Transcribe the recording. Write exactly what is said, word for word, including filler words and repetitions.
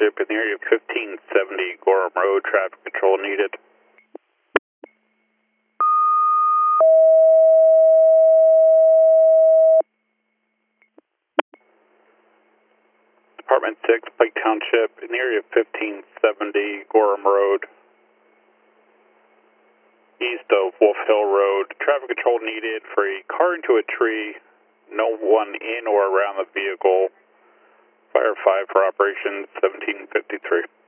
Township in the area of fifteen seventy Gorham Road, traffic control needed. Department six, Pike Township in the area of fifteen seventy Gorham Road, east of Wolf Hill Road. Traffic control needed for a car into a tree, no one in or around the vehicle. Fire five for operation seventeen fifty-three.